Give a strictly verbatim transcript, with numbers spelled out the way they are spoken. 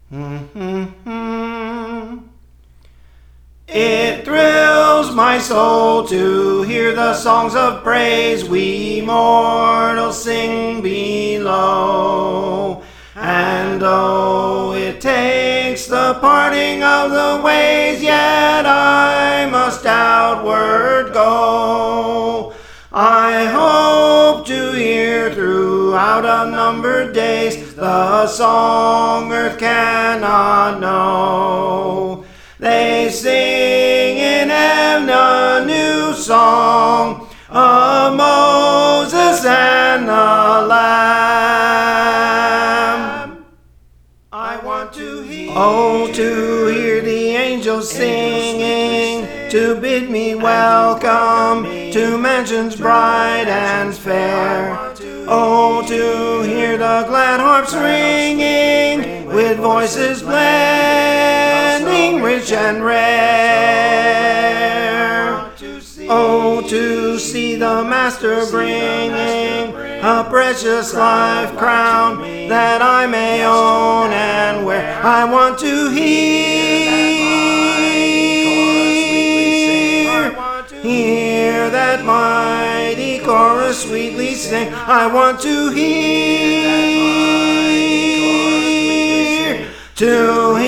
Mm-hmm. It thrills my soul to hear the songs of praise we mortals sing below. And though it takes the parting of the ways, yet I must outward go. I hope to hear throughout unnumbered days the song earth cannot know. They sing in heaven a new song of Moses and the Lamb. I want to hear, oh, to hear the angels singing, to bid me welcome to mansions bright and fair. Oh, to hear the glad harps ringing with voices blending rich and rare. Oh, to see the Master bringing a precious life crown that I may own and wear. I want to hear, hear that mighty chorus sweetly sing. I want to hear, to hear